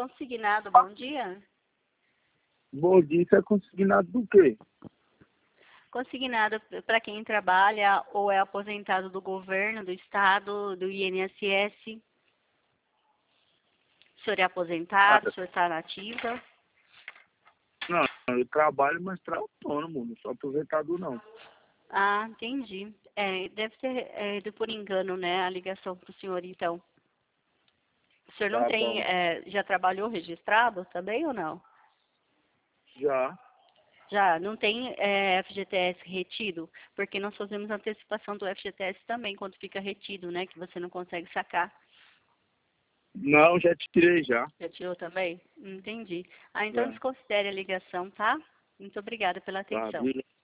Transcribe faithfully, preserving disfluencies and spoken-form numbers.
Consignado, bom dia. Bom dia, isso é consignado do quê? Consignado para quem trabalha ou é aposentado do governo, do estado, do I N S S. O senhor é aposentado, Ah, o senhor está na ativa? não, eu trabalho, mas para autônomo, não sou aposentado não. Ah, entendi. É, deve ter é, ido por engano, né, a ligação para o senhor, então. O senhor não Tá tem, bom. é, já trabalhou registrado também ou não? Já. Já, não tem é, F G T S retido? Porque nós fazemos antecipação do F G T S também quando fica retido, né, que você não consegue sacar. Não, já tirei já. Já tirou também? Entendi. Ah, então Já. desconsidere a ligação, tá? Muito obrigada pela Tá, atenção. beleza.